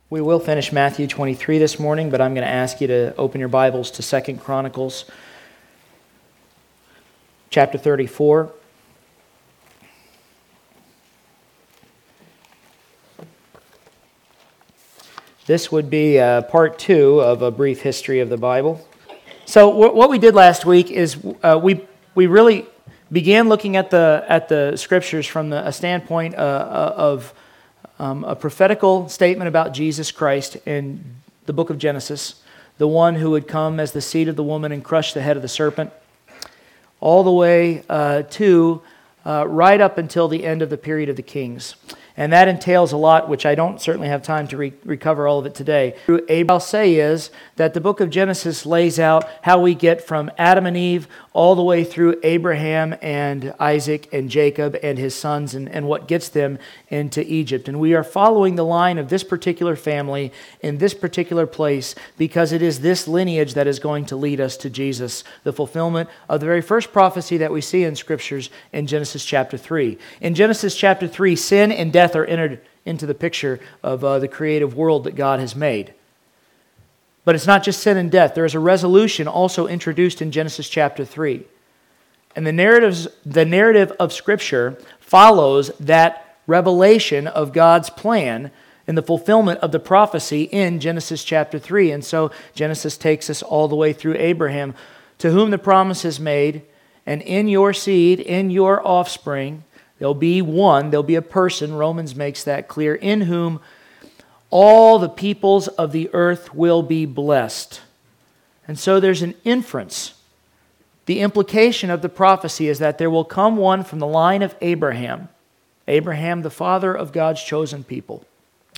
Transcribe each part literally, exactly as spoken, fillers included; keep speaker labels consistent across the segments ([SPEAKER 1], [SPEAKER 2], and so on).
[SPEAKER 1] We will finish Matthew twenty-three this morning, but I'm going to ask you to open your Bibles to Second Chronicles chapter thirty-four. This would be uh, part two of a brief history of the Bible. So w- what we did last week is uh, we we really began looking at the at the scriptures from the, a standpoint uh, of um, a prophetical statement about Jesus Christ in the book of Genesis, the one who would come as the seed of the woman and crush the head of the serpent, all the way uh, to uh, right up until the end of the period of the kings. And that entails a lot, which I don't certainly have time to re- recover all of it today. What I'll say is that the book of Genesis lays out how we get from Adam and Eve all the way through Abraham and Isaac and Jacob and his sons and, and what gets them into Egypt. And we are following the line of this particular family in this particular place because it is this lineage that is going to lead us to Jesus, the fulfillment of the very first prophecy that we see in Scriptures in Genesis chapter three. In Genesis chapter three, sin and death are entered into the picture of uh, the creative world that God has made. But it's not just sin and death. There is a resolution also introduced in Genesis chapter three. And the narratives, the narrative of Scripture follows that revelation of God's plan in the fulfillment of the prophecy in Genesis chapter three. And so Genesis takes us all the way through Abraham, to whom the promise is made, and in your seed, in your offspring, there'll be one, there'll be a person, Romans makes that clear, in whom all the peoples of the earth will be blessed. And so there's an inference. The implication of the prophecy is that there will come one from the line of Abraham, Abraham, the father of God's chosen people,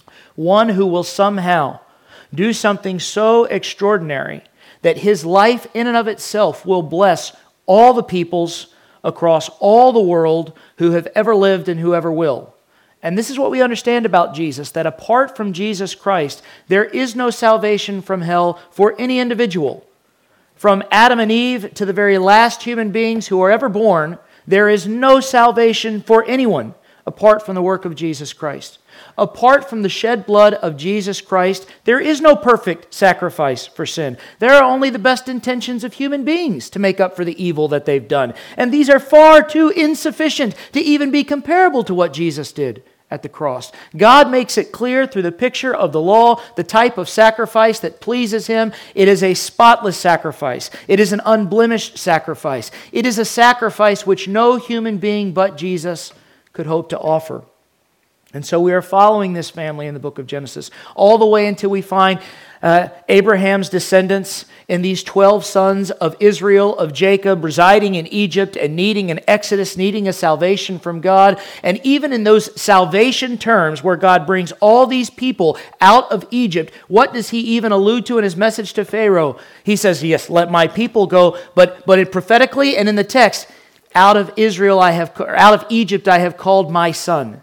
[SPEAKER 1] one who will somehow do something so extraordinary that his life in and of itself will bless all the peoples across all the world who have ever lived and who ever will. And this is what we understand about Jesus, that apart from Jesus Christ, there is no salvation from hell for any individual. From Adam and Eve to the very last human beings who are ever born, there is no salvation for anyone apart from the work of Jesus Christ. Apart from the shed blood of Jesus Christ, there is no perfect sacrifice for sin. There are only the best intentions of human beings to make up for the evil that they've done. And these are far too insufficient to even be comparable to what Jesus did at the cross. God makes it clear through the picture of the law, the type of sacrifice that pleases Him. It is a spotless sacrifice. It is an unblemished sacrifice. It is a sacrifice which no human being but Jesus could hope to offer. And so we are following this family in the book of Genesis all the way until we find uh, Abraham's descendants in these twelve sons of Israel, of Jacob, residing in Egypt and needing an exodus, needing a salvation from God. And even in those salvation terms where God brings all these people out of Egypt, what does He even allude to in His message to Pharaoh? He says, yes, let my people go. But, but it prophetically and in the text, out of Israel I have, or out of Egypt I have called my son.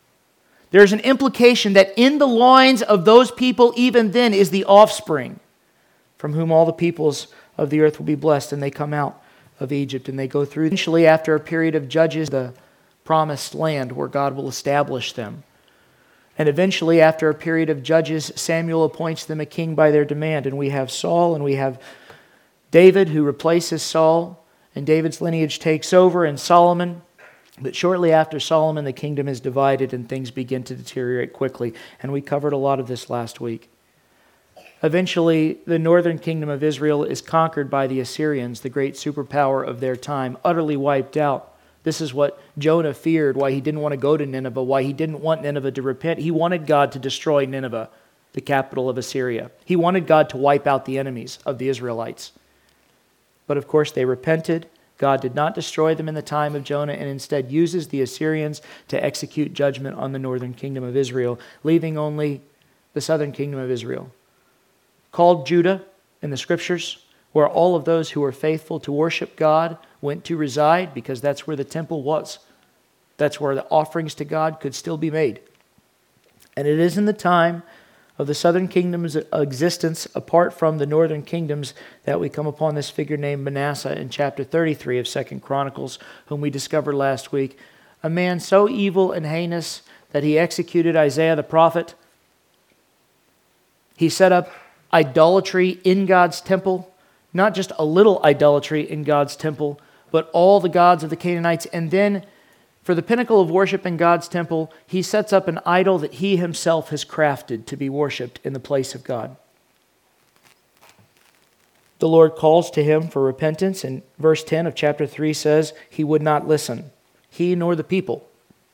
[SPEAKER 1] There's an implication that in the loins of those people, even then, is the offspring from whom all the peoples of the earth will be blessed, and they come out of Egypt and they go through. Eventually, after a period of judges, the promised land where God will establish them. And eventually, after a period of judges, Samuel appoints them a king by their demand. And we have Saul and we have David who replaces Saul, and David's lineage takes over, and Solomon. But shortly after Solomon, the kingdom is divided and things begin to deteriorate quickly. And we covered a lot of this last week. Eventually, the northern kingdom of Israel is conquered by the Assyrians, the great superpower of their time, utterly wiped out. This is what Jonah feared, why he didn't want to go to Nineveh, why he didn't want Nineveh to repent. He wanted God to destroy Nineveh, the capital of Assyria. He wanted God to wipe out the enemies of the Israelites. But of course, they repented. God did not destroy them in the time of Jonah and instead uses the Assyrians to execute judgment on the northern kingdom of Israel, leaving only the southern kingdom of Israel, called Judah in the Scriptures, where all of those who were faithful to worship God went to reside because that's where the temple was. That's where the offerings to God could still be made. And it is in the time of the southern kingdom's existence apart from the northern kingdoms that we come upon this figure named Manasseh in chapter thirty-three of Second Chronicles, whom we discovered last week. A man so evil and heinous that he executed Isaiah the prophet, He set up idolatry in God's temple, not just a little idolatry in God's temple, but all the gods of the Canaanites. And then for the pinnacle of worship in God's temple, he sets up an idol that he himself has crafted to be worshipped in the place of God. The Lord calls to him for repentance, and verse ten of chapter three says he would not listen, he nor the people.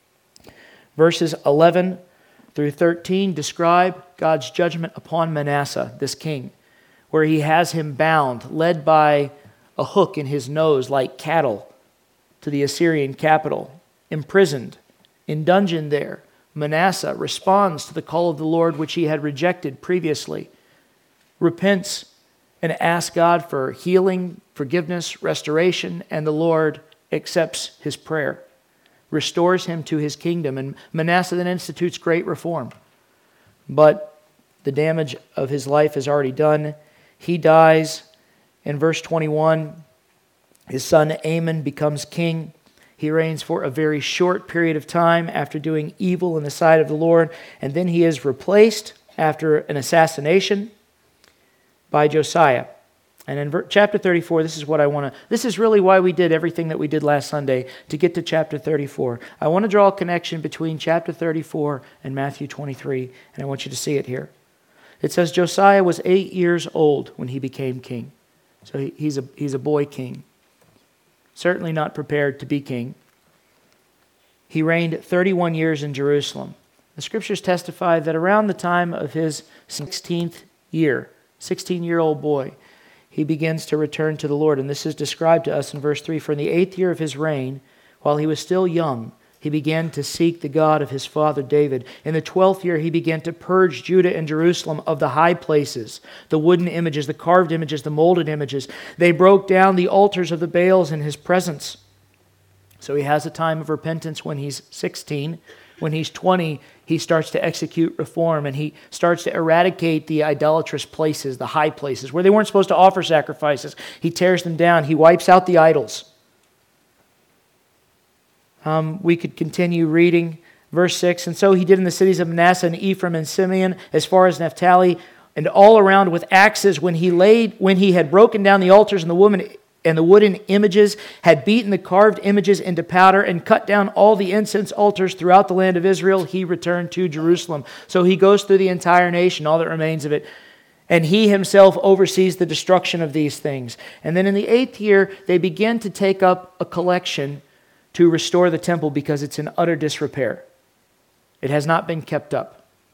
[SPEAKER 1] Verses eleven through thirteen describe God's judgment upon Manasseh, this king, where he has him bound, led by a hook in his nose like cattle to the Assyrian capital, imprisoned, in dungeon there. Manasseh responds to the call of the Lord which he had rejected previously, repents and asks God for healing, forgiveness, restoration, and the Lord accepts his prayer, restores him to his kingdom, and Manasseh then institutes great reform. But the damage of his life is already done. He dies. In verse twenty-one, his son Amon becomes king. He reigns for a very short period of time after doing evil in the sight of the Lord, and then he is replaced after an assassination by Josiah. And in chapter thirty-four, this is what I want to, this is really why we did everything that we did last Sunday, to get to chapter thirty-four. I want to draw a connection between chapter thirty-four and Matthew twenty-three, and I want you to see it here. It says Josiah was eight years old when he became king. So he, he's a he's a boy king. Certainly not prepared to be king. He reigned thirty-one years in Jerusalem. The scriptures testify that around the time of his sixteenth year, sixteen-year-old boy, he begins to return to the Lord. And this is described to us in verse three. For in the eighth year of his reign, while he was still young, he began to seek the God of his father David. In the twelfth year, he began to purge Judah and Jerusalem of the high places, the wooden images, the carved images, the molded images. They broke down the altars of the Baals in his presence. So he has a time of repentance when he's sixteen. When he's twenty, he starts to execute reform, and he starts to eradicate the idolatrous places, the high places, where they weren't supposed to offer sacrifices. He tears them down. He wipes out the idols. Um, we could continue reading verse six. And so he did in the cities of Manasseh and Ephraim and Simeon, as far as Naphtali, and all around with axes, when he laid, when he had broken down the altars and the woman and the wooden images, had beaten the carved images into powder, and cut down all the incense altars throughout the land of Israel, he returned to Jerusalem. So he goes through the entire nation, all that remains of it, and he himself oversees the destruction of these things. And then in the eighth year, they begin to take up a collection to restore the temple because it's in utter disrepair. It has not been kept up.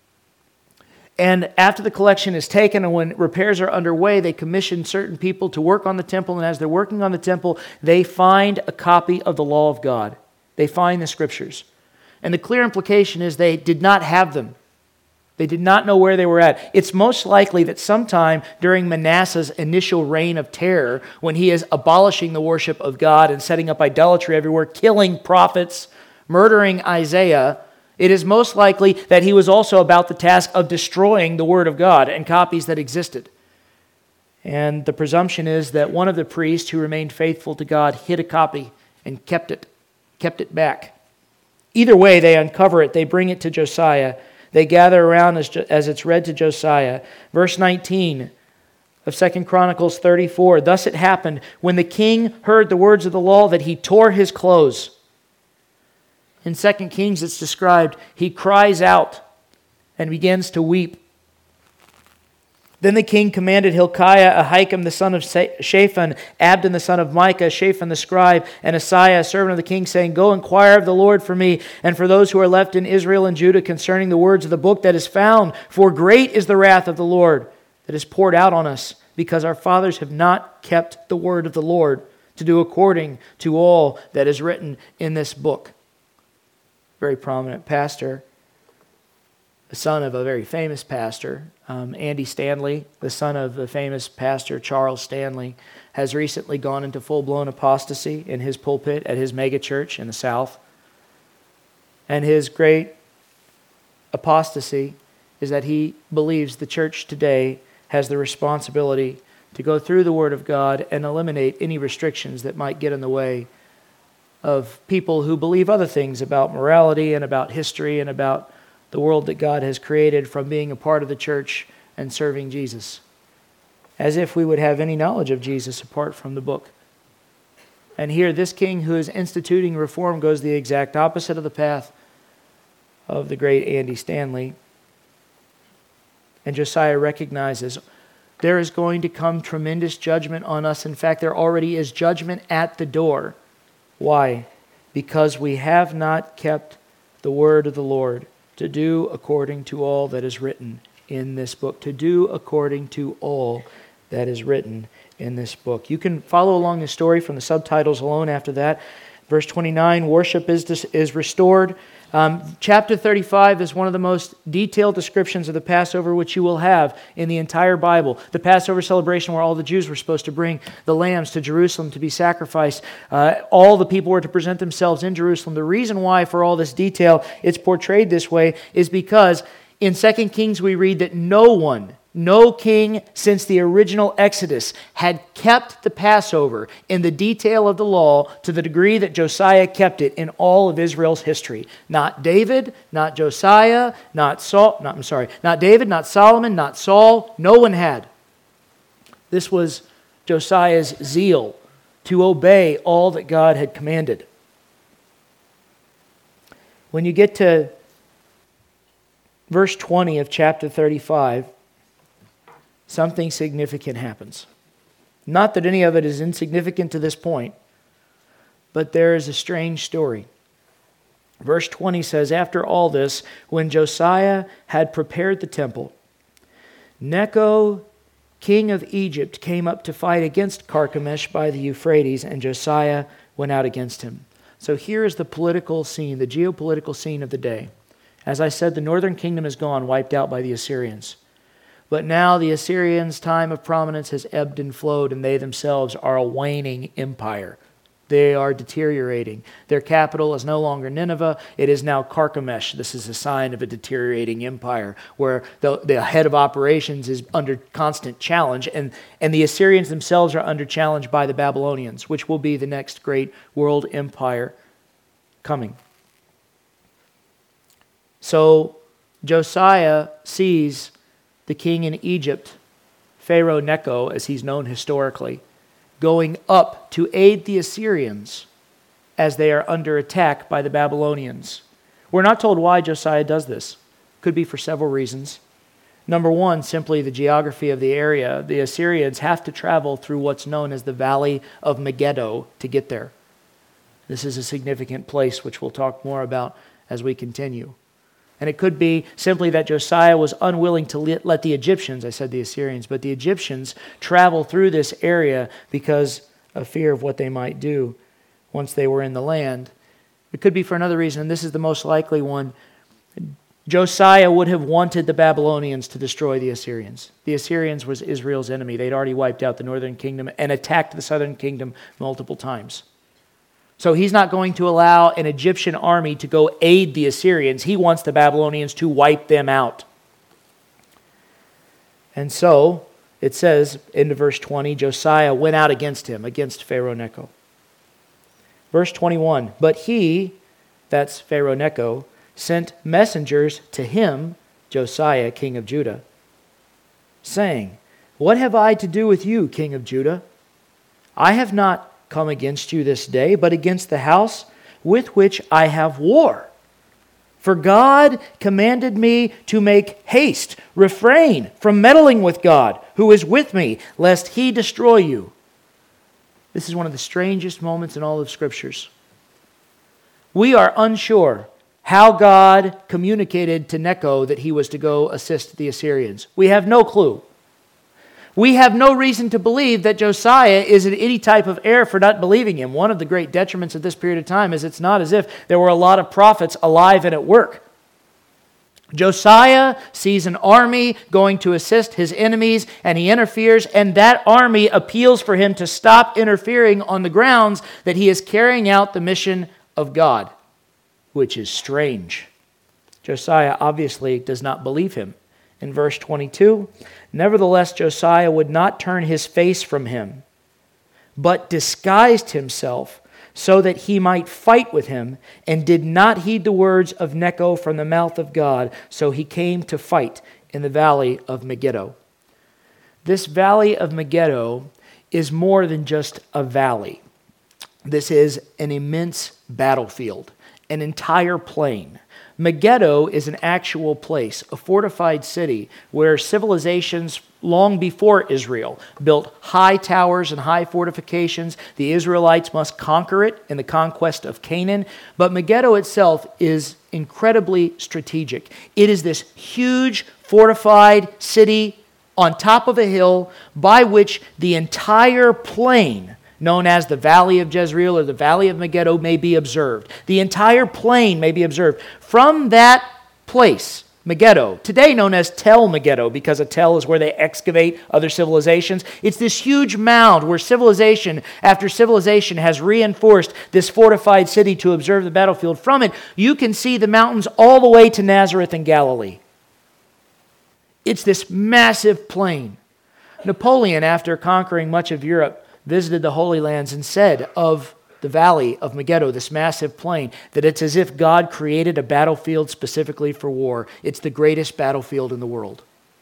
[SPEAKER 1] And after the collection is taken and when repairs are underway, they commission certain people to work on the temple. And as they're working on the temple, they find a copy of the law of God. They find the scriptures. And the clear implication is they did not have them. They did not know where they were at. It's most likely that sometime during Manasseh's initial reign of terror, when he is abolishing the worship of God and setting up idolatry everywhere, killing prophets, murdering Isaiah, it is most likely that he was also about the task of destroying the Word of God and copies that existed. And the presumption is that one of the priests who remained faithful to God hid a copy and kept it, kept it back. Either way, they uncover it. They bring it to Josiah. They gather around as, as it's read to Josiah. Verse nineteen of Second Chronicles thirty-four. Thus it happened, when the king heard the words of the law, that he tore his clothes. In Second Kings it's described, he cries out and begins to weep. Then the king commanded Hilkiah, Ahikam the son of Shaphan, Abdon the son of Micah, Shaphan the scribe, and Asaiah, a servant of the king, saying, Go inquire of the Lord for me and for those who are left in Israel and Judah concerning the words of the book that is found. For great is the wrath of the Lord that is poured out on us, because our fathers have not kept the word of the Lord to do according to all that is written in this book. Very prominent pastor, the son of a very famous pastor, um, Andy Stanley, the son of the famous pastor Charles Stanley, has recently gone into full-blown apostasy in his pulpit at his megachurch in the South. And his great apostasy is that he believes the church today has the responsibility to go through the Word of God and eliminate any restrictions that might get in the way of people who believe other things about morality and about history and about the world that God has created from being a part of the church and serving Jesus. As if we would have any knowledge of Jesus apart from the book. And here, this king who is instituting reform goes the exact opposite of the path of the great Andy Stanley. And Josiah recognizes there is going to come tremendous judgment on us. In fact, there already is judgment at the door. Why? Because we have not kept the word of the Lord to do according to all that is written in this book. To do according to all that is written in this book. You can follow along the story from the subtitles alone after that. Verse twenty-nine, worship is, is restored. Um, chapter thirty-five is one of the most detailed descriptions of the Passover which you will have in the entire Bible. The Passover celebration where all the Jews were supposed to bring the lambs to Jerusalem to be sacrificed. Uh, all the people were to present themselves in Jerusalem. The reason why for all this detail it's portrayed this way is because in Second Kings we read that no one, no king since the original Exodus had kept the Passover in the detail of the law to the degree that Josiah kept it in all of Israel's history. Not David, not Josiah, not Saul, not, I'm sorry, not David, not Solomon, not Saul. No one had. This was Josiah's zeal to obey all that God had commanded. When you get to verse twenty of chapter thirty-five, something significant happens. Not that any of it is insignificant to this point, but there is a strange story. Verse twenty says, after all this, when Josiah had prepared the temple, Necho, king of Egypt, came up to fight against Carchemish by the Euphrates, and Josiah went out against him. So here is the political scene, the geopolitical scene of the day. As I said, the northern kingdom is gone, wiped out by the Assyrians. But now the Assyrians' time of prominence has ebbed and flowed, and they themselves are a waning empire. They are deteriorating. Their capital is no longer Nineveh. It is now Carchemish. This is a sign of a deteriorating empire where the, the head of operations is under constant challenge, and, and the Assyrians themselves are under challenge by the Babylonians, which will be the next great world empire coming. So Josiah sees the king in Egypt, Pharaoh Necho, as he's known historically, going up to aid the Assyrians as they are under attack by the Babylonians. We're not told why Josiah does this. Could be for several reasons. Number one, simply the geography of the area. The Assyrians have to travel through what's known as the Valley of Megiddo to get there. This is a significant place, which we'll talk more about as we continue. And it could be simply that Josiah was unwilling to let the Egyptians, I said the Assyrians, but the Egyptians travel through this area because of fear of what they might do once they were in the land. It could be for another reason, and this is the most likely one. Josiah would have wanted the Babylonians to destroy the Assyrians. The Assyrians was Israel's enemy. They'd already wiped out the northern kingdom and attacked the southern kingdom multiple times. So he's not going to allow an Egyptian army to go aid the Assyrians. He wants the Babylonians to wipe them out. And so, it says, into verse twenty, Josiah went out against him, against Pharaoh Necho. Verse twenty-one, but he, that's Pharaoh Necho, sent messengers to him, Josiah, king of Judah, saying, what have I to do with you, king of Judah? I have not come against you this day, but against the house with which I have war. For God commanded me to make haste, refrain from meddling with God, who is with me, lest he destroy you. This is one of the strangest moments in all of Scriptures. We are unsure how God communicated to Necho that he was to go assist the Assyrians. We have no clue. We have no reason to believe that Josiah is in any type of error for not believing him. One of the great detriments of this period of time is it's not as if there were a lot of prophets alive and at work. Josiah sees an army going to assist his enemies, and he interferes, and that army appeals for him to stop interfering on the grounds that he is carrying out the mission of God, which is strange. Josiah obviously does not believe him. In verse twenty-two, nevertheless Josiah would not turn his face from him, but disguised himself so that he might fight with him, and did not heed the words of Necho from the mouth of God. So he came to fight in the valley of Megiddo. This valley of Megiddo is more than just a valley. This is an immense battlefield, an entire plain. Megiddo is an actual place, a fortified city where civilizations long before Israel built high towers and high fortifications. The Israelites must conquer it in the conquest of Canaan. But Megiddo itself is incredibly strategic. It is this huge fortified city on top of a hill by which the entire plain, known as the Valley of Jezreel or the Valley of Megiddo, may be observed. The entire plain may be observed. From that place, Megiddo, today known as Tel Megiddo, because a Tel is where they excavate other civilizations. It's this huge mound where civilization after civilization has reinforced this fortified city to observe the battlefield. From it, you can see the mountains all the way to Nazareth and Galilee. It's this massive plain. Napoleon, after conquering much of Europe, visited the Holy Lands and said of the valley of Megiddo, this massive plain, that it's as if God created a battlefield specifically for war. It's the greatest battlefield in the world.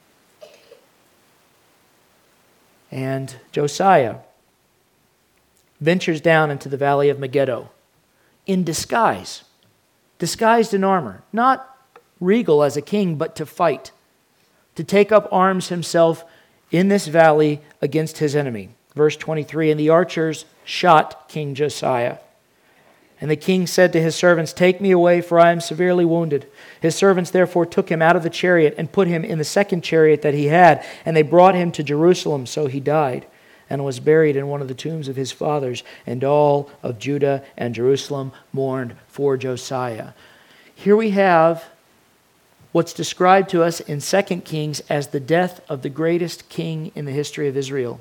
[SPEAKER 1] And Josiah ventures down into the valley of Megiddo in disguise, disguised in armor, not regal as a king, but to fight, to take up arms himself in this valley against his enemy. Verse twenty-three, and the archers shot King Josiah. And the king said to his servants, take me away, for I am severely wounded. His servants therefore took him out of the chariot and put him in the second chariot that he had, and they brought him to Jerusalem. So he died and was buried in one of the tombs of his fathers, and all of Judah and Jerusalem mourned for Josiah. Here we have what's described to us in Second Kings as the death of the greatest king in the history of Israel.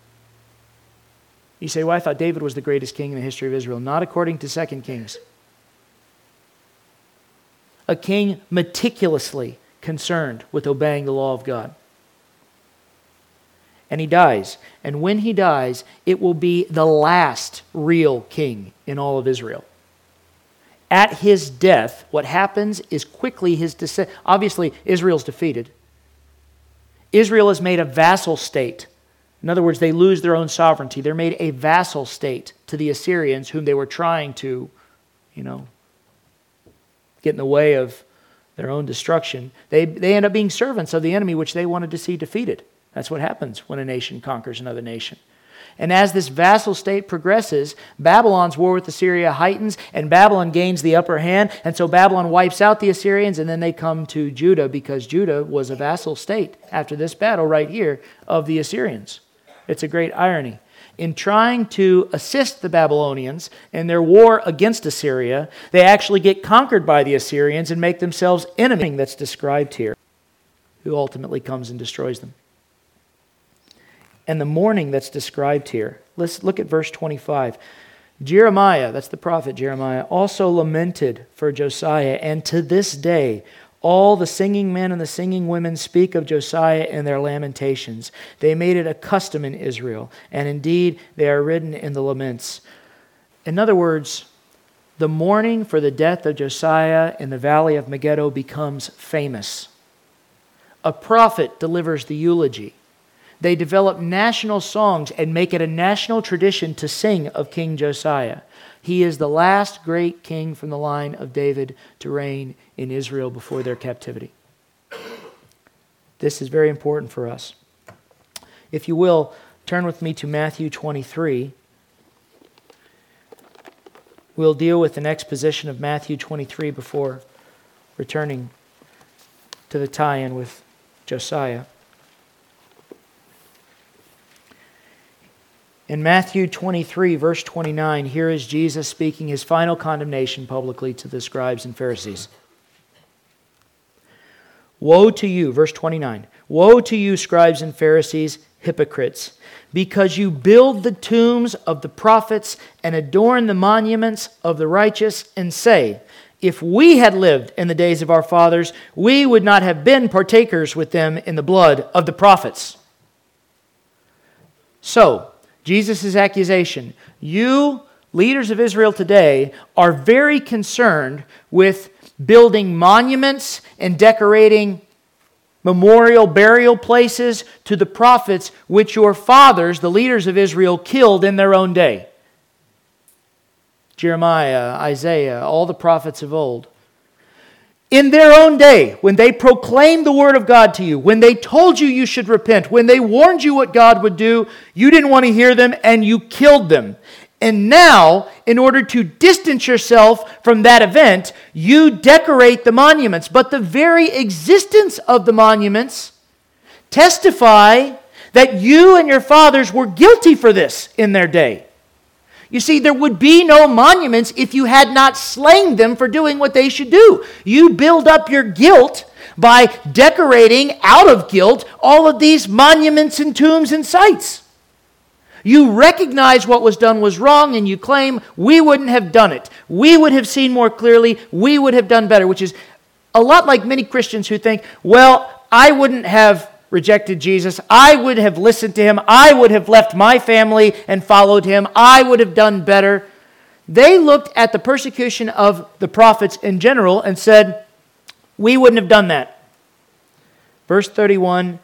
[SPEAKER 1] You say, well, I thought David was the greatest king in the history of Israel. Not according to Second Kings. A king meticulously concerned with obeying the law of God. And he dies. And when he dies, it will be the last real king in all of Israel. At his death, what happens is quickly his descent. Obviously, Israel's defeated. Israel is made a vassal state. In other words, they lose their own sovereignty. They're made a vassal state to the Assyrians, whom they were trying to, you know, get in the way of their own destruction. They, they end up being servants of the enemy, which they wanted to see defeated. That's what happens when a nation conquers another nation. And as this vassal state progresses, Babylon's war with Assyria heightens, and Babylon gains the upper hand. And so Babylon wipes out the Assyrians, and then they come to Judah, because Judah was a vassal state after this battle right here of the Assyrians. It's a great irony. In trying to assist the Babylonians in their war against Assyria, they actually get conquered by the Assyrians and make themselves enemy that's described here, who ultimately comes and destroys them. And the mourning that's described here, let's look at verse twenty-five. Jeremiah, that's the prophet Jeremiah, also lamented for Josiah, and to this day all the singing men and the singing women speak of Josiah in their lamentations. They made it a custom in Israel, and indeed they are written in the laments. In other words, the mourning for the death of Josiah in the valley of Megiddo becomes famous. A prophet delivers the eulogy. They develop national songs and make it a national tradition to sing of King Josiah. He is the last great king from the line of David to reign in Israel before their captivity. This is very important for us. If you will, turn with me to Matthew twenty-three. We'll deal with an exposition of Matthew twenty-three before returning to the tie-in with Josiah. In Matthew twenty-three, verse twenty-nine, here is Jesus speaking his final condemnation publicly to the scribes and Pharisees. Woe to you, verse twenty-nine, woe to you, scribes and Pharisees, hypocrites, because you build the tombs of the prophets and adorn the monuments of the righteous, and say, if we had lived in the days of our fathers, we would not have been partakers with them in the blood of the prophets. So, Jesus' accusation, you, leaders of Israel today, are very concerned with building monuments and decorating memorial burial places to the prophets which your fathers, the leaders of Israel, killed in their own day. Jeremiah, Isaiah, all the prophets of old. In their own day, when they proclaimed the word of God to you, when they told you you should repent, when they warned you what God would do, you didn't want to hear them and you killed them. And now, in order to distance yourself from that event, you decorate the monuments. But the very existence of the monuments testify that you and your fathers were guilty for this in their day. You see, there would be no monuments if you had not slain them for doing what they should do. You build up your guilt by decorating out of guilt all of these monuments and tombs and sites. You recognize what was done was wrong and you claim, we wouldn't have done it. We would have seen more clearly. We would have done better, which is a lot like many Christians who think, well, I wouldn't have rejected Jesus. I would have listened to him. I would have left my family and followed him. I would have done better. They looked at the persecution of the prophets in general and said, we wouldn't have done that. Verse thirty-one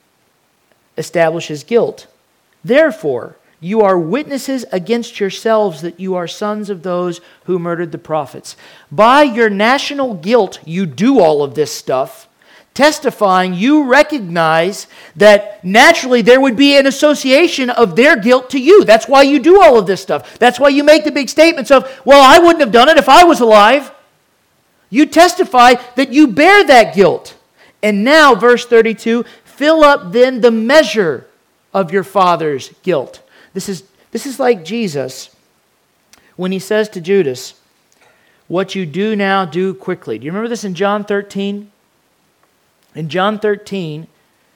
[SPEAKER 1] establishes guilt. Therefore, you are witnesses against yourselves that you are sons of those who murdered the prophets. By your national guilt, you do all of this stuff, testifying you recognize that naturally there would be an association of their guilt to you. That's why you do all of this stuff. That's why you make the big statements of, well, I wouldn't have done it if I was alive. You testify that you bear that guilt. And now, verse thirty-two, fill up then the measure of your father's guilt. This is, this is like Jesus when he says to Judas, what you do now, do quickly. Do you remember this in John thirteen? In John thirteen,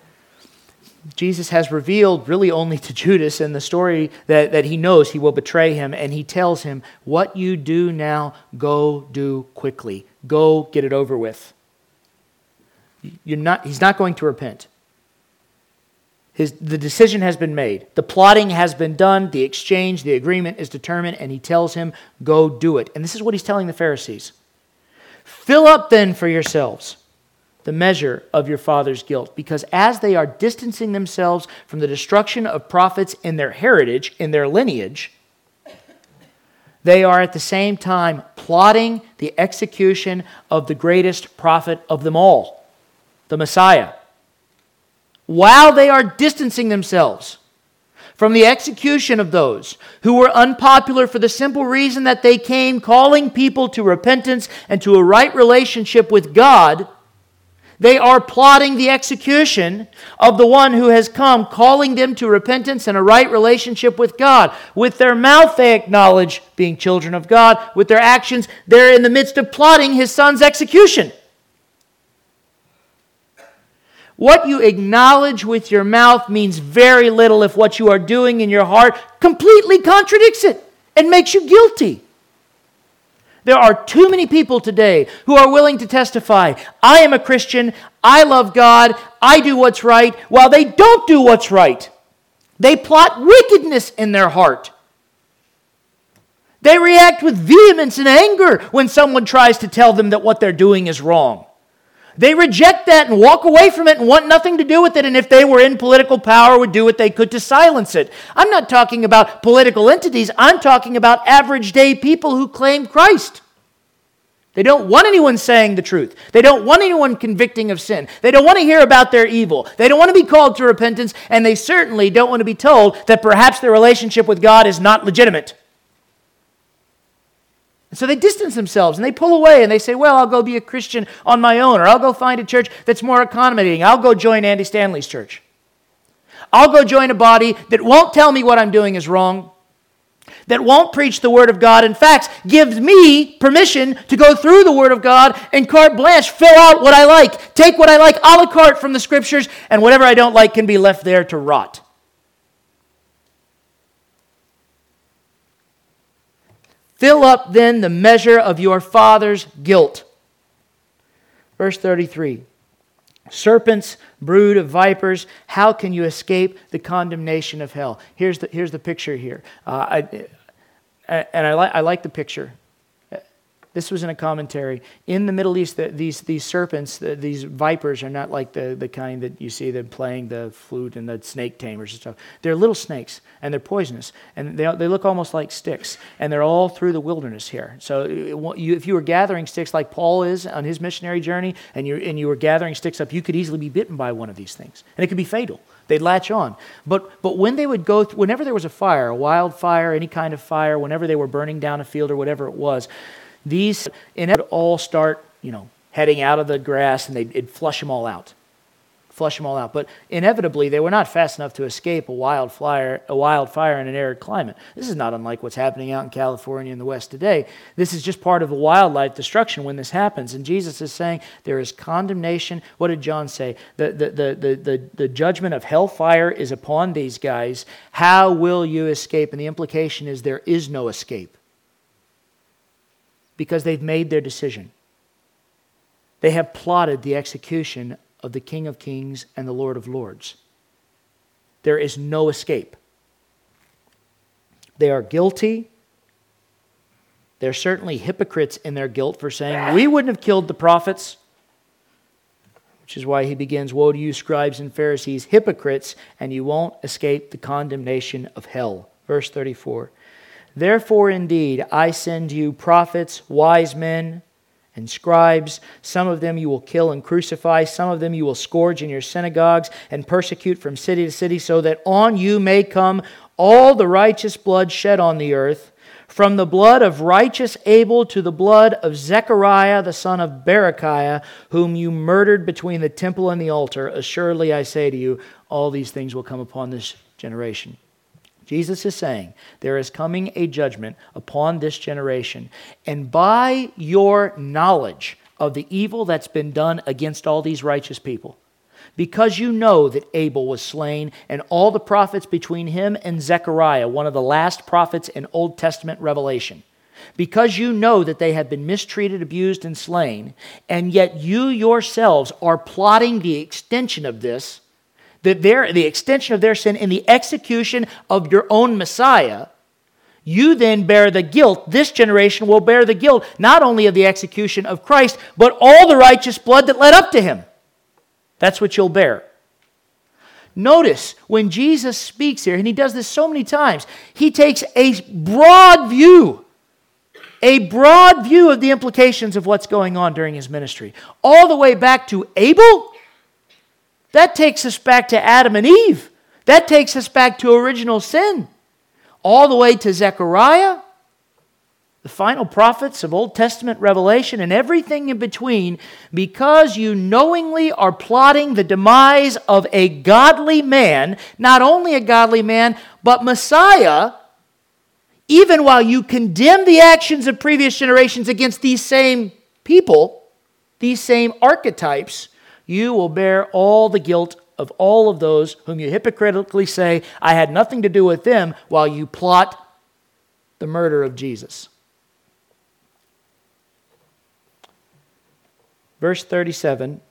[SPEAKER 1] Jesus has revealed really only to Judas in the story that, that he knows he will betray him, and he tells him, what you do now, go do quickly. Go get it over with. You're not, he's not going to repent. His, the decision has been made. The plotting has been done. The exchange, the agreement is determined, and he tells him, go do it. And this is what he's telling the Pharisees. Fill up then for yourselves the measure of your father's guilt, because as they are distancing themselves from the destruction of prophets in their heritage, in their lineage, they are at the same time plotting the execution of the greatest prophet of them all, the Messiah. While they are distancing themselves from the execution of those who were unpopular for the simple reason that they came calling people to repentance and to a right relationship with God, they are plotting the execution of the one who has come, calling them to repentance and a right relationship with God. With their mouth, they acknowledge being children of God. With their actions, they're in the midst of plotting his son's execution. What you acknowledge with your mouth means very little if what you are doing in your heart completely contradicts it and makes you guilty. There are too many people today who are willing to testify, I am a Christian, I love God, I do what's right, while they don't do what's right. They plot wickedness in their heart. They react with vehemence and anger when someone tries to tell them that what they're doing is wrong. They reject that and walk away from it and want nothing to do with it, and if they were in political power, would do what they could to silence it. I'm not talking about political entities. I'm talking about average day people who claim Christ. They don't want anyone saying the truth. They don't want anyone convicting of sin. They don't want to hear about their evil. They don't want to be called to repentance, and they certainly don't want to be told that perhaps their relationship with God is not legitimate. And so they distance themselves and they pull away and they say, well, I'll go be a Christian on my own, or I'll go find a church that's more accommodating. I'll go join Andy Stanley's church. I'll go join a body that won't tell me what I'm doing is wrong, that won't preach the Word of God. In fact, gives me permission to go through the Word of God and carte blanche, fill out what I like, take what I like a la carte from the Scriptures, and whatever I don't like can be left there to rot. Fill up then the measure of your father's guilt. Verse thirty-three. Serpents, brood of vipers, how can you escape the condemnation of hell? Here's the, here's the picture here. Uh, I, and I, li- I like the picture. This was in a commentary. In the Middle East, the, these these serpents, the, these vipers are not like the, the kind that you see them playing the flute and the snake tamers and stuff. They're little snakes, and they're poisonous, and they they look almost like sticks, and they're all through the wilderness here. So you, if you were gathering sticks like Paul is on his missionary journey, and you and you were gathering sticks up, you could easily be bitten by one of these things, and it could be fatal. They'd latch on. But but when they would go, th- whenever there was a fire, a wildfire, any kind of fire, whenever they were burning down a field or whatever it was, these inevitably would all start, you know, heading out of the grass, and they'd it'd flush them all out. Flush them all out. But inevitably, they were not fast enough to escape a wildfire, a wildfire in an arid climate. This is not unlike what's happening out in California and the West today. This is just part of the wildlife destruction when this happens. And Jesus is saying there is condemnation. What did John say? The, the, the, the, the, the judgment of hellfire is upon these guys. How will you escape? And the implication is there is no escape, because they've made their decision. They have plotted the execution of the King of Kings and the Lord of Lords. There is no escape. They are guilty. They're certainly hypocrites in their guilt for saying, we wouldn't have killed the prophets. Which is why he begins, woe to you, scribes and Pharisees, hypocrites, and you won't escape the condemnation of hell. Verse thirty-four. Therefore, indeed, I send you prophets, wise men, and scribes. Some of them you will kill and crucify. Some of them you will scourge in your synagogues and persecute from city to city, so that on you may come all the righteous blood shed on the earth, from the blood of righteous Abel to the blood of Zechariah the son of Berechiah, whom you murdered between the temple and the altar. Assuredly I say to you, all these things will come upon this generation. Jesus is saying there is coming a judgment upon this generation. And by your knowledge of the evil that's been done against all these righteous people, because you know that Abel was slain and all the prophets between him and Zechariah, one of the last prophets in Old Testament revelation, because you know that they have been mistreated, abused, and slain, and yet you yourselves are plotting the extension of this, that their, the extension of their sin in the execution of your own Messiah, you then bear the guilt. This generation will bear the guilt, not only of the execution of Christ, but all the righteous blood that led up to him. That's what you'll bear. Notice when Jesus speaks here, and he does this so many times, he takes a broad view, a broad view of the implications of what's going on during his ministry. All the way back to Abel. That takes us back to Adam and Eve. That takes us back to original sin. All the way to Zechariah, the final prophets of Old Testament revelation, and everything in between, because you knowingly are plotting the demise of a godly man, not only a godly man, but Messiah, even while you condemn the actions of previous generations against these same people, these same archetypes, you will bear all the guilt of all of those whom you hypocritically say, I had nothing to do with them, while you plot the murder of Jesus. Verse thirty-seven,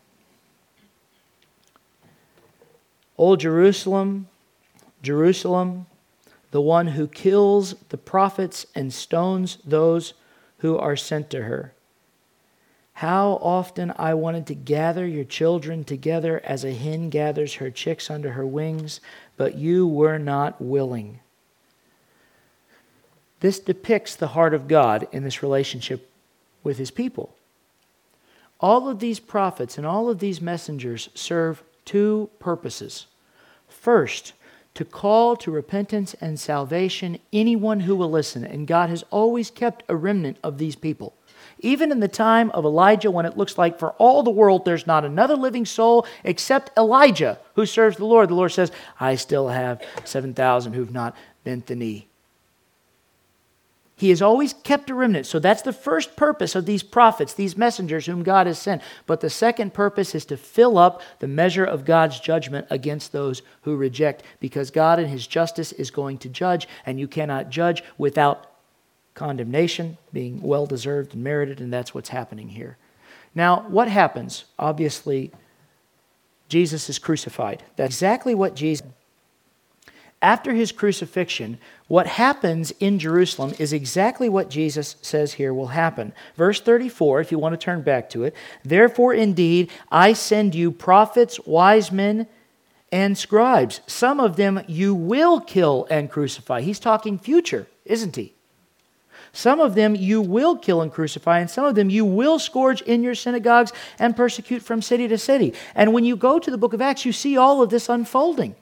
[SPEAKER 1] O Jerusalem, Jerusalem, the one who kills the prophets and stones those who are sent to her. How often I wanted to gather your children together as a hen gathers her chicks under her wings, but you were not willing. This depicts the heart of God in this relationship with his people. All of these prophets and all of these messengers serve two purposes. First, to call to repentance and salvation anyone who will listen, and God has always kept a remnant of these people. Even in the time of Elijah, when it looks like for all the world there's not another living soul except Elijah who serves the Lord, the Lord says, I still have seven thousand who've not bent the knee. He has always kept a remnant. So that's the first purpose of these prophets, these messengers whom God has sent. But the second purpose is to fill up the measure of God's judgment against those who reject, because God in his justice is going to judge, and you cannot judge without condemnation being well-deserved and merited, and that's what's happening here. Now, what happens? Obviously, Jesus is crucified. That's exactly what Jesus... after his crucifixion, what happens in Jerusalem is exactly what Jesus says here will happen. Verse thirty-four, if you want to turn back to it, "Therefore indeed I send you prophets, wise men, and scribes. Some of them you will kill and crucify." He's talking future, isn't he? "Some of them you will kill and crucify, and some of them you will scourge in your synagogues and persecute from city to city." And when you go to the book of Acts, you see all of this unfolding.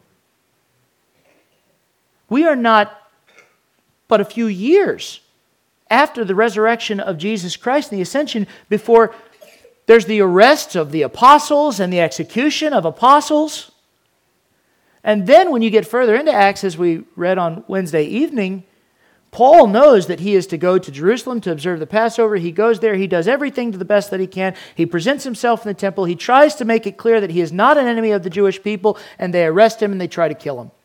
[SPEAKER 1] We are not but a few years after the resurrection of Jesus Christ and the ascension before there's the arrests of the apostles and the execution of apostles. And then when you get further into Acts, as we read on Wednesday evening, Paul knows that he is to go to Jerusalem to observe the Passover. He goes there. He does everything to the best that he can. He presents himself in the temple. He tries to make it clear that he is not an enemy of the Jewish people, and they arrest him and they try to kill him.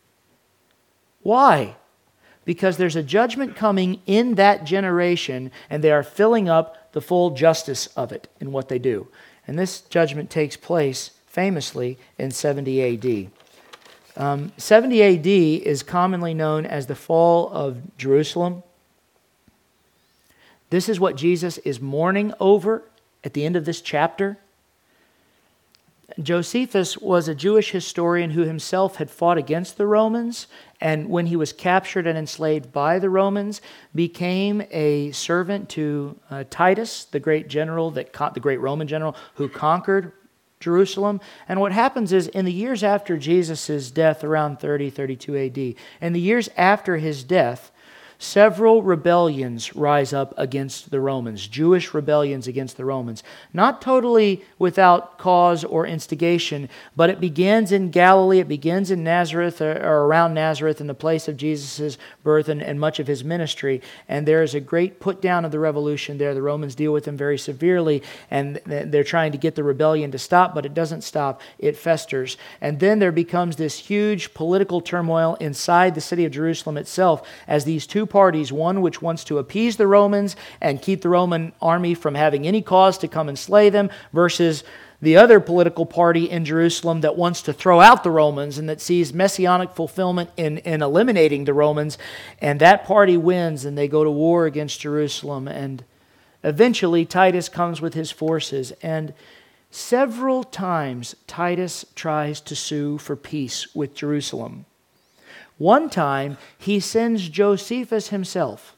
[SPEAKER 1] Why? Because there's a judgment coming in that generation, and they are filling up the full justice of it in what they do. And this judgment takes place famously in seventy A D. Um, seventy A D is commonly known as the fall of Jerusalem. This is what Jesus is mourning over at the end of this chapter. Josephus was a Jewish historian who himself had fought against the Romans, and when he was captured and enslaved by the Romans, became a servant to uh, Titus, the great general, that con- the great Roman general who conquered Jerusalem. And what happens is, in the years after Jesus' death, around thirty, thirty-two A D, in the years after his death, several rebellions rise up against the Romans, Jewish rebellions against the Romans. Not totally without cause or instigation, but it begins in Galilee, it begins in Nazareth, or around Nazareth, in the place of Jesus' birth and, and much of his ministry. And there is a great put down of the revolution there. The Romans deal with them very severely, and they're trying to get the rebellion to stop, but it doesn't stop. It festers. And then there becomes this huge political turmoil inside the city of Jerusalem itself, as these two parties, one which wants to appease the Romans and keep the Roman army from having any cause to come and slay them, versus the other political party in Jerusalem that wants to throw out the Romans and that sees messianic fulfillment in, in eliminating the Romans. And that party wins, and they go to war against Jerusalem. And eventually Titus comes with his forces, and several times Titus tries to sue for peace with Jerusalem. One time, he sends Josephus himself,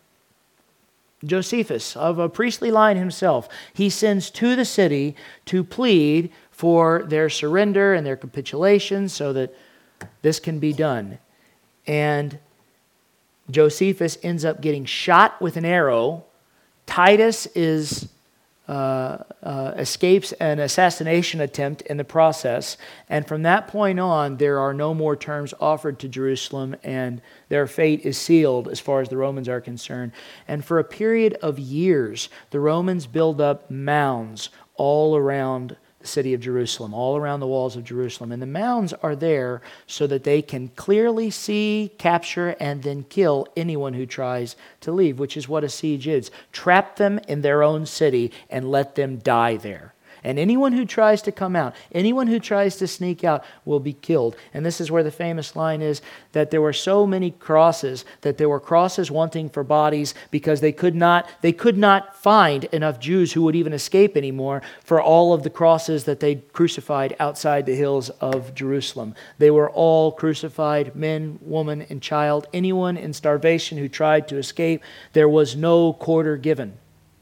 [SPEAKER 1] Josephus of a priestly line himself, he sends to the city to plead for their surrender and their capitulation so that this can be done. And Josephus ends up getting shot with an arrow. Titus is Uh, uh, escapes an assassination attempt in the process. And from that point on, there are no more terms offered to Jerusalem, and their fate is sealed as far as the Romans are concerned. And for a period of years, the Romans build up mounds all around the city of Jerusalem, all around the walls of Jerusalem. And the mounds are there so that they can clearly see, capture, and then kill anyone who tries to leave, which is what a siege is. Trap them in their own city and let them die there. And anyone who tries to come out, anyone who tries to sneak out will be killed. And this is where the famous line is that there were so many crosses, that there were crosses wanting for bodies, because they could not, they could not find enough Jews who would even escape anymore for all of the crosses that they crucified outside the hills of Jerusalem. They were all crucified, men, woman, and child. Anyone in starvation who tried to escape, there was no quarter given.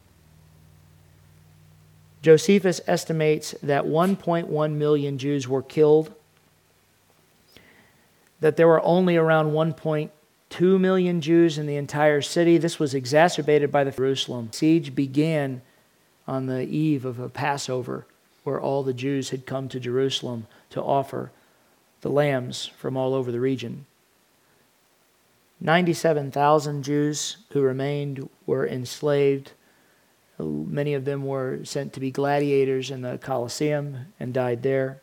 [SPEAKER 1] Josephus estimates that one point one million Jews were killed, that there were only around one point two million Jews in the entire city. This was exacerbated by the Jerusalem siege. Began on the eve of a Passover, where all the Jews had come to Jerusalem to offer the lambs from all over the region. ninety-seven thousand Jews who remained were enslaved. Many of them were sent to be gladiators in the Colosseum and died there.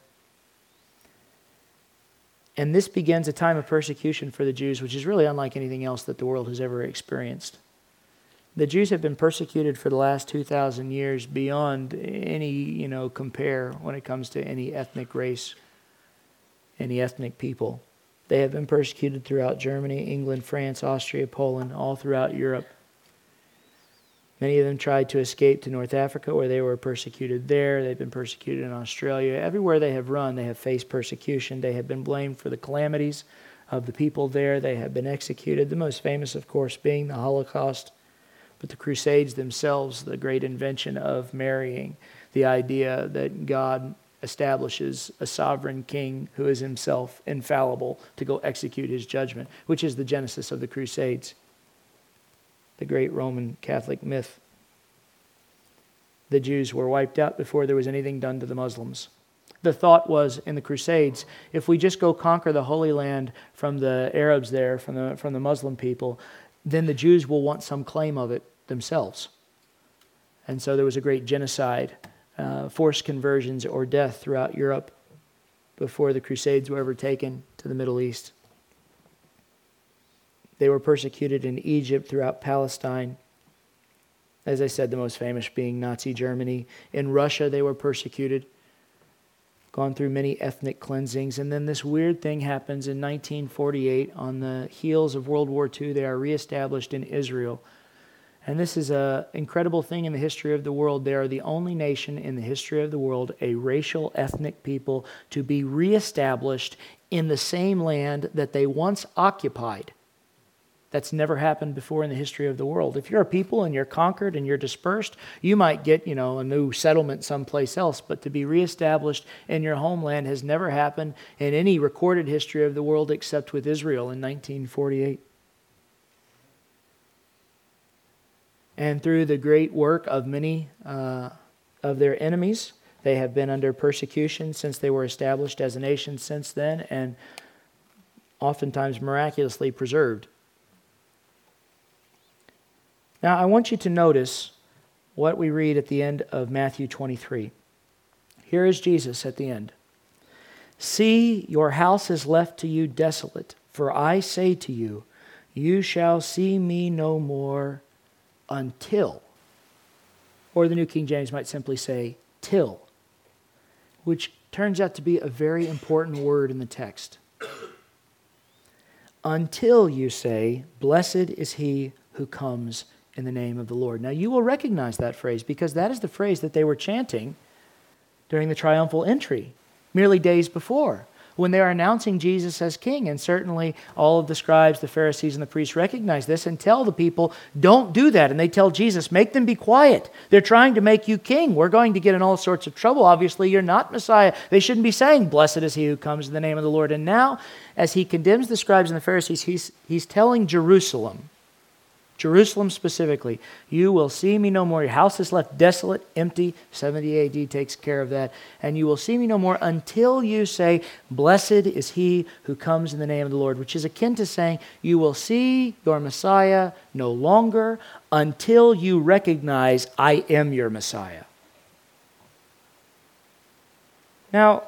[SPEAKER 1] And this begins a time of persecution for the Jews, which is really unlike anything else that the world has ever experienced. The Jews have been persecuted for the last two thousand years beyond any, you know, compare when it comes to any ethnic race, any ethnic people. They have been persecuted throughout Germany, England, France, Austria, Poland, all throughout Europe. Many of them tried to escape to North Africa, where they were persecuted there. They've been persecuted in Australia. Everywhere they have run, they have faced persecution. They have been blamed for the calamities of the people there. They have been executed. The most famous, of course, being the Holocaust. But the Crusades themselves, the great invention of marrying, the idea that God establishes a sovereign king who is himself infallible to go execute his judgment, which is the genesis of the Crusades. The great Roman Catholic myth. The Jews were wiped out before there was anything done to the Muslims. The thought was in the Crusades, if we just go conquer the Holy Land from the Arabs there, from the, from the Muslim people, then the Jews will want some claim of it themselves. And so there was a great genocide, uh, forced conversions or death throughout Europe before the Crusades were ever taken to the Middle East. They were persecuted in Egypt, throughout Palestine. As I said, the most famous being Nazi Germany. In Russia, they were persecuted, gone through many ethnic cleansings. And then this weird thing happens in nineteen forty-eight. On the heels of World War Two, they are reestablished in Israel. And this is an incredible thing in the history of the world. They are the only nation in the history of the world, a racial, ethnic people, to be reestablished in the same land that they once occupied. That's never happened before in the history of the world. If you're a people and you're conquered and you're dispersed, you might get, you know, a new settlement someplace else. But to be reestablished in your homeland has never happened in any recorded history of the world except with Israel in nineteen forty-eight. And through the great work of many uh, of their enemies, they have been under persecution since they were established as a nation since then, and oftentimes miraculously preserved. Now, I want you to notice what we read at the end of Matthew twenty-three. Here is Jesus at the end. See, your house is left to you desolate, for I say to you, you shall see me no more until, or the New King James might simply say, till, which turns out to be a very important word in the text. Until you say, blessed is he who comes in the name of the Lord. Now you will recognize that phrase because that is the phrase that they were chanting during the triumphal entry, merely days before, when they are announcing Jesus as king. And certainly all of the scribes, the Pharisees, and the priests recognize this and tell the people, don't do that. And they tell Jesus, make them be quiet. They're trying to make you king. We're going to get in all sorts of trouble. Obviously, you're not Messiah. They shouldn't be saying, blessed is he who comes in the name of the Lord. And now, as he condemns the scribes and the Pharisees, he's, he's telling Jerusalem, Jerusalem specifically, you will see me no more. Your house is left desolate, empty. seventy A D takes care of that. And you will see me no more until you say, blessed is he who comes in the name of the Lord, which is akin to saying, you will see your Messiah no longer until you recognize I am your Messiah. Now,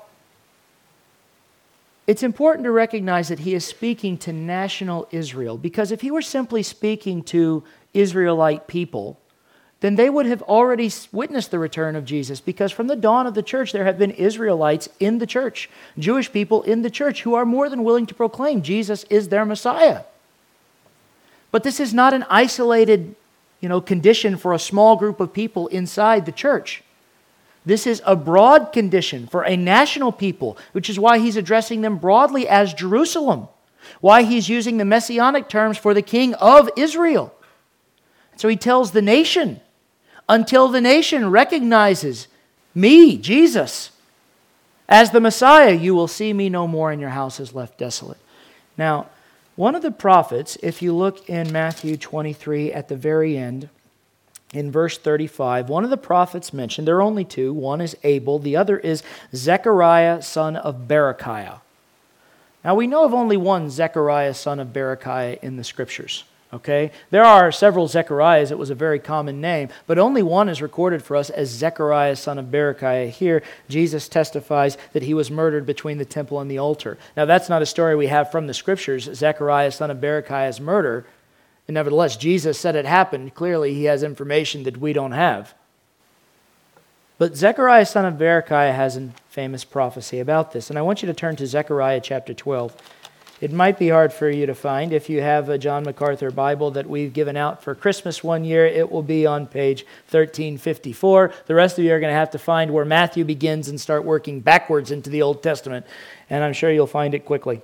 [SPEAKER 1] it's important to recognize that he is speaking to national Israel, because if he were simply speaking to Israelite people, then they would have already witnessed the return of Jesus, because from the dawn of the church, there have been Israelites in the church, Jewish people in the church, who are more than willing to proclaim Jesus is their Messiah. But this is not an isolated, you know, condition for a small group of people inside the church. This is a broad condition for a national people, which is why he's addressing them broadly as Jerusalem, why he's using the messianic terms for the king of Israel. So he tells the nation, until the nation recognizes me, Jesus, as the Messiah, you will see me no more and your house is left desolate. Now, one of the prophets, if you look in Matthew twenty-three at the very end, in verse thirty-five, one of the prophets mentioned, there are only two. One is Abel, the other is Zechariah, son of Berechiah. Now we know of only one Zechariah, son of Berechiah in the Scriptures. Okay? There are several Zechariahs, it was a very common name, but only one is recorded for us as Zechariah, son of Berechiah. Here, Jesus testifies that he was murdered between the temple and the altar. Now that's not a story we have from the Scriptures, Zechariah, son of Berechiah's murder. And nevertheless, Jesus said it happened. Clearly, he has information that we don't have. But Zechariah, son of Berechiah, has a famous prophecy about this. And I want you to turn to Zechariah chapter twelve. It might be hard for you to find. If you have a John MacArthur Bible that we've given out for Christmas one year, it will be on page thirteen fifty-four. The rest of you are going to have to find where Matthew begins and start working backwards into the Old Testament, and I'm sure you'll find it quickly.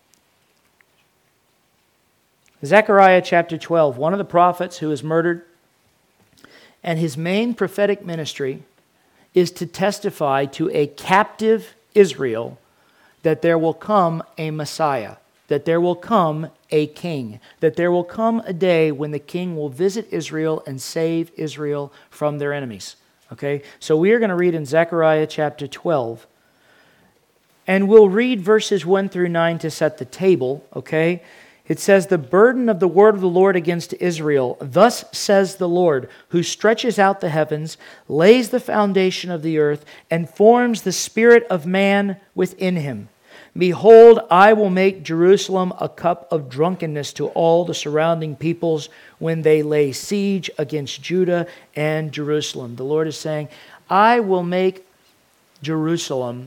[SPEAKER 1] Zechariah chapter twelve, one of the prophets who is murdered, and his main prophetic ministry is to testify to a captive Israel that there will come a Messiah, that there will come a king, that there will come a day when the king will visit Israel and save Israel from their enemies. Okay, so we are going to read in Zechariah chapter twelve, and we'll read verses one through nine to set the table, okay? It says, "The burden of the word of the Lord against Israel. Thus says the Lord, who stretches out the heavens, lays the foundation of the earth, and forms the spirit of man within him. Behold, I will make Jerusalem a cup of drunkenness to all the surrounding peoples when they lay siege against Judah and Jerusalem." The Lord is saying, I will make Jerusalem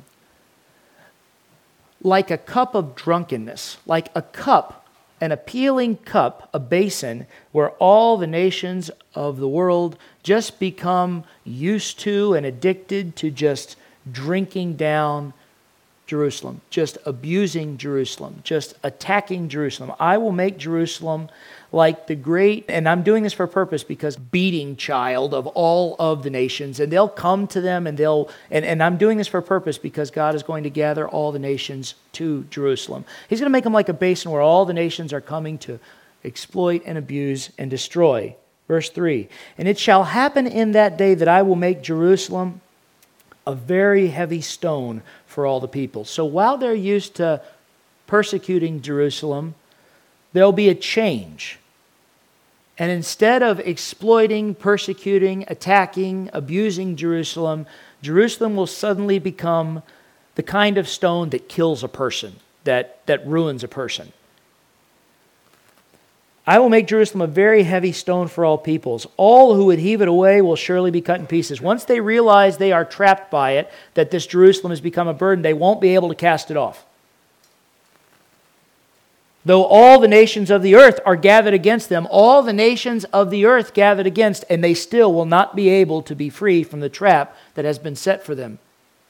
[SPEAKER 1] like a cup of drunkenness, like a cup, an appealing cup, a basin, where all the nations of the world just become used to and addicted to just drinking down Jerusalem, just abusing Jerusalem, just attacking Jerusalem. I will make Jerusalem like the great, and I'm doing this for a purpose, because beating child of all of the nations, and they'll come to them, and they'll, and, and I'm doing this for a purpose because God is going to gather all the nations to Jerusalem. He's going to make them like a basin where all the nations are coming to exploit and abuse and destroy. Verse three, "And it shall happen in that day that I will make Jerusalem a very heavy stone for all the people." So while they're used to persecuting Jerusalem, there'll be a change. And instead of exploiting, persecuting, attacking, abusing Jerusalem, Jerusalem will suddenly become the kind of stone that kills a person, that, that ruins a person. "I will make Jerusalem a very heavy stone for all peoples. All who would heave it away will surely be cut in pieces." Once they realize they are trapped by it, that this Jerusalem has become a burden, they won't be able to cast it off. "Though all the nations of the earth are gathered against them," all the nations of the earth gathered against, and they still will not be able to be free from the trap that has been set for them.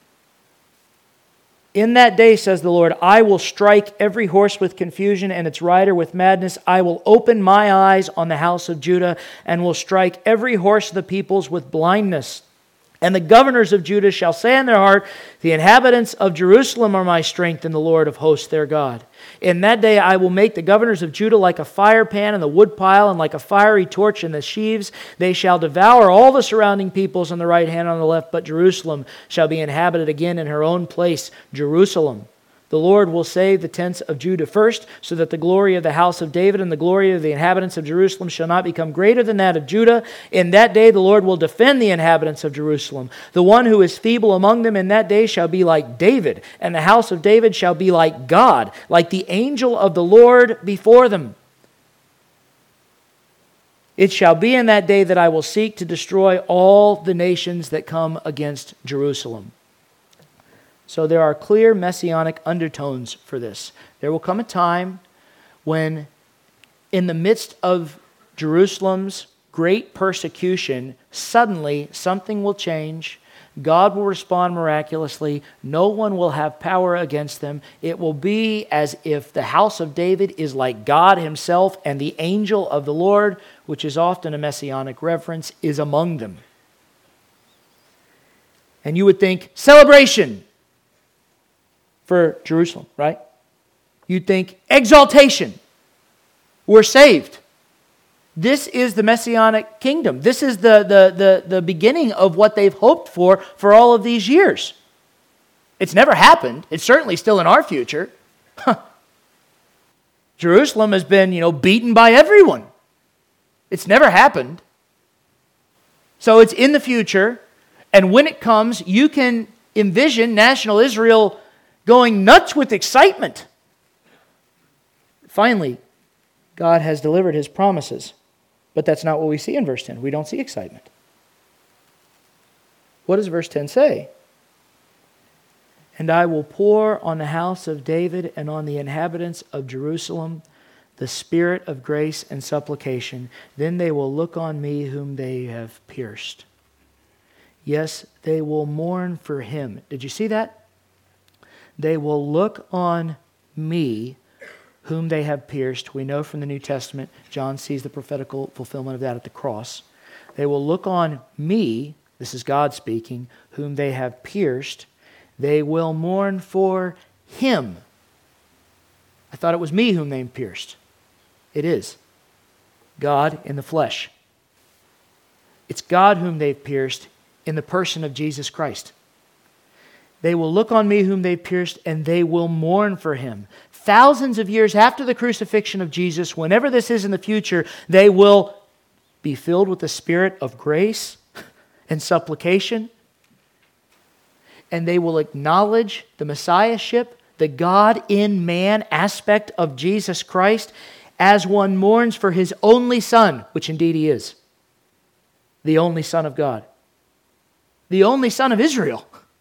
[SPEAKER 1] "In that day, says the Lord, I will strike every horse with confusion and its rider with madness. I will open my eyes on the house of Judah and will strike every horse of the peoples with blindness. And the governors of Judah shall say in their heart, the inhabitants of Jerusalem are my strength, and the Lord of hosts their God. In that day I will make the governors of Judah like a fire pan in the woodpile, and like a fiery torch in the sheaves. They shall devour all the surrounding peoples on the right hand and on the left, but Jerusalem shall be inhabited again in her own place, Jerusalem. The Lord will save the tents of Judah first, so that the glory of the house of David and the glory of the inhabitants of Jerusalem shall not become greater than that of Judah. In that day the Lord will defend the inhabitants of Jerusalem. The one who is feeble among them in that day shall be like David, and the house of David shall be like God, like the angel of the Lord before them. It shall be in that day that I will seek to destroy all the nations that come against Jerusalem. So there are clear messianic undertones for this. There will come a time when, in the midst of Jerusalem's great persecution, suddenly something will change. God will respond miraculously. No one will have power against them. It will be as if the house of David is like God himself, and the angel of the Lord, which is often a messianic reference, is among them. And you would think, celebration for Jerusalem, right? You'd think, exaltation. We're saved. This is the Messianic kingdom. This is the, the, the, the beginning of what they've hoped for for all of these years. It's never happened. It's certainly still in our future. Jerusalem has been, you know, beaten by everyone. It's never happened. So it's in the future, and when it comes, you can envision national Israel going nuts with excitement. Finally, God has delivered his promises. But that's not what we see in verse ten. We don't see excitement. What does verse ten say? And I will pour on the house of David and on the inhabitants of Jerusalem the spirit of grace and supplication. Then they will look on me whom they have pierced. Yes, they will mourn for him. Did you see that? They will look on me whom they have pierced. We know from the New Testament, John sees the prophetical fulfillment of that at the cross. They will look on me, this is God speaking, whom they have pierced. They will mourn for him. I thought it was me whom they pierced. It is God in the flesh. It's God whom they've pierced in the person of Jesus Christ. They will look on me whom they pierced, and they will mourn for him. Thousands of years after the crucifixion of Jesus, whenever this is in the future, they will be filled with the spirit of grace and supplication, and they will acknowledge the Messiahship, the God in man aspect of Jesus Christ, as one mourns for his only Son, which indeed he is, the only Son of God, the only Son of Israel,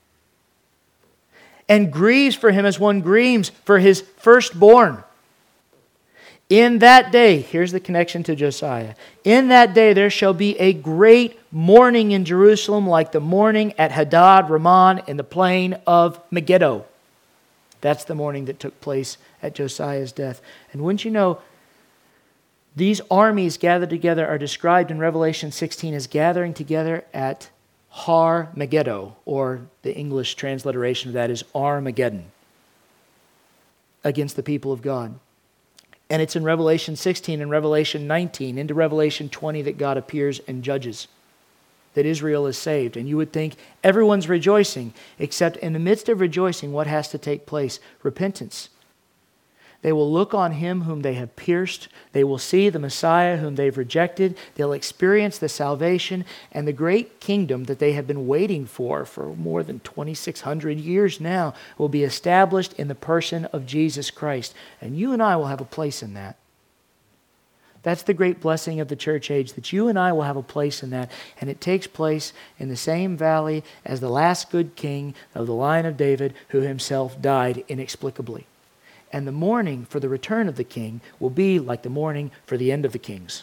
[SPEAKER 1] and grieves for him as one grieves for his firstborn. In that day, here's the connection to Josiah, in that day there shall be a great mourning in Jerusalem like the mourning at Hadad Rimmon in the plain of Megiddo. That's the mourning that took place at Josiah's death. And wouldn't you know, these armies gathered together are described in Revelation sixteen as gathering together at Har Megiddo, or the English transliteration of that is Armageddon, against the people of God. And it's in Revelation sixteen and Revelation nineteen, into Revelation twenty, that God appears and judges, that Israel is saved. And you would think everyone's rejoicing, except in the midst of rejoicing, what has to take place? Repentance. They will look on him whom they have pierced. They will see the Messiah whom they've rejected. They'll experience the salvation and the great kingdom that they have been waiting for for more than twenty-six hundred years now will be established in the person of Jesus Christ. And you and I will have a place in that. That's the great blessing of the church age, that you and I will have a place in that. And it takes place in the same valley as the last good king of the line of David, who himself died inexplicably. And the mourning for the return of the king will be like the mourning for the end of the kings,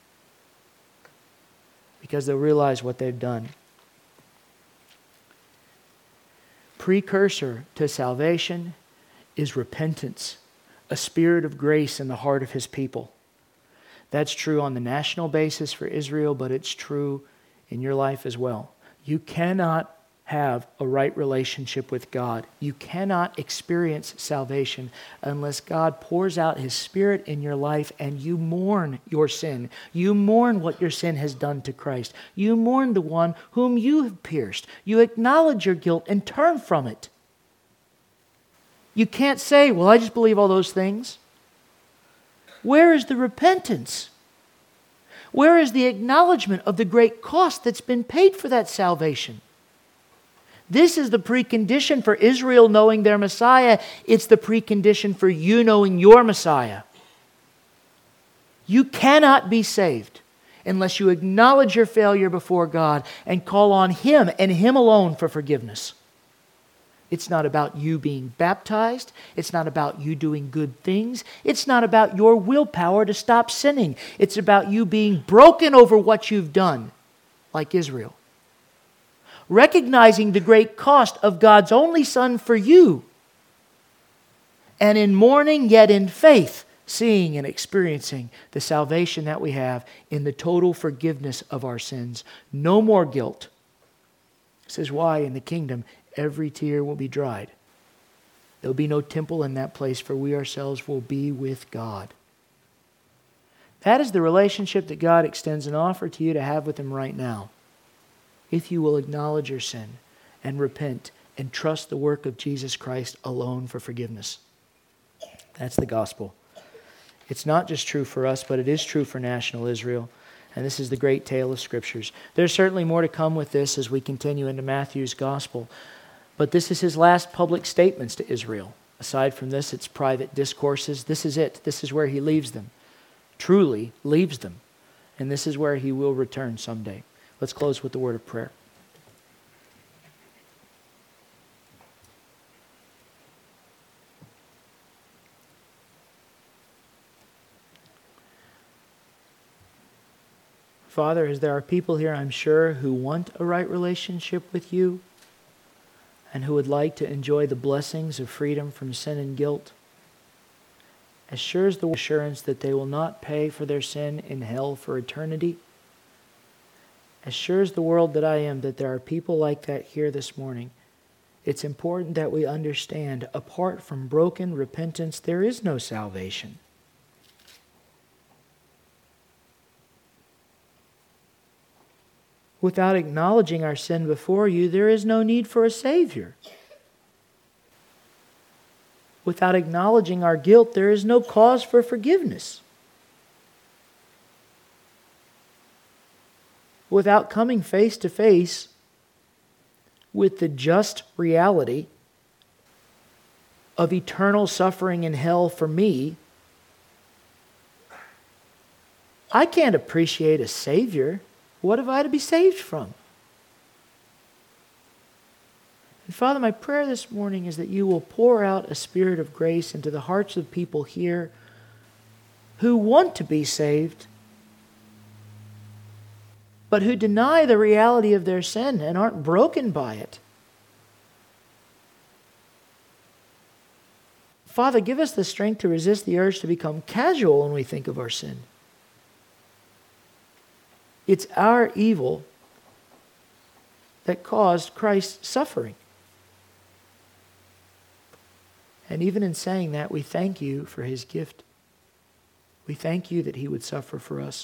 [SPEAKER 1] because they'll realize what they've done. Precursor to salvation is repentance, a spirit of grace in the heart of his people. That's true on the national basis for Israel, but it's true in your life as well. You cannot have a right relationship with God. You cannot experience salvation unless God pours out his Spirit in your life and you mourn your sin. You mourn what your sin has done to Christ. You mourn the one whom you have pierced. You acknowledge your guilt and turn from it. You can't say, well, I just believe all those things. Where is the repentance? Where is the acknowledgement of the great cost that's been paid for that salvation? This is the precondition for Israel knowing their Messiah. It's the precondition for you knowing your Messiah. You cannot be saved unless you acknowledge your failure before God and call on him and him alone for forgiveness. It's not about you being baptized. It's not about you doing good things. It's not about your willpower to stop sinning. It's about you being broken over what you've done, like Israel. Recognizing the great cost of God's only Son for you. And in mourning, yet in faith, seeing and experiencing the salvation that we have in the total forgiveness of our sins. No more guilt. This is why in the kingdom, every tear will be dried. There'll be no temple in that place, for we ourselves will be with God. That is the relationship that God extends an offer to you to have with him right now. If you will acknowledge your sin and repent and trust the work of Jesus Christ alone for forgiveness. That's the gospel. It's not just true for us, but it is true for national Israel. And this is the great tale of Scriptures. There's certainly more to come with this as we continue into Matthew's gospel. But this is his last public statements to Israel. Aside from this, it's private discourses. This is it. This is where he leaves them. Truly leaves them. And this is where he will return someday. Let's close with the word of prayer. Father, as there are people here, I'm sure, who want a right relationship with you and who would like to enjoy the blessings of freedom from sin and guilt, as sure as the assurance that they will not pay for their sin in hell for eternity, as sure as the world that I am that there are people like that here this morning, it's important that we understand, apart from broken repentance, there is no salvation. Without acknowledging our sin before you, there is no need for a Savior. Without acknowledging our guilt, there is no cause for forgiveness. Without coming face to face with the just reality of eternal suffering in hell for me, I can't appreciate a Savior. What have I to be saved from? And Father, my prayer this morning is that you will pour out a spirit of grace into the hearts of people here who want to be saved, but who deny the reality of their sin and aren't broken by it. Father, give us the strength to resist the urge to become casual when we think of our sin. It's our evil that caused Christ's suffering. And even in saying that, we thank you for his gift. We thank you that he would suffer for us.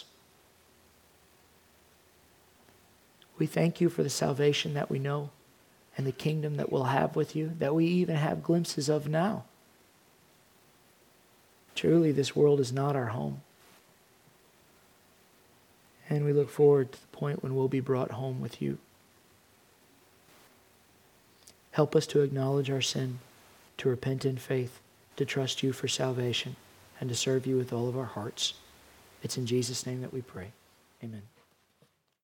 [SPEAKER 1] We thank you for the salvation that we know and the kingdom that we'll have with you, that we even have glimpses of now. Truly, this world is not our home. And we look forward to the point when we'll be brought home with you. Help us to acknowledge our sin, to repent in faith, to trust you for salvation, and to serve you with all of our hearts. It's in Jesus' name that we pray. Amen.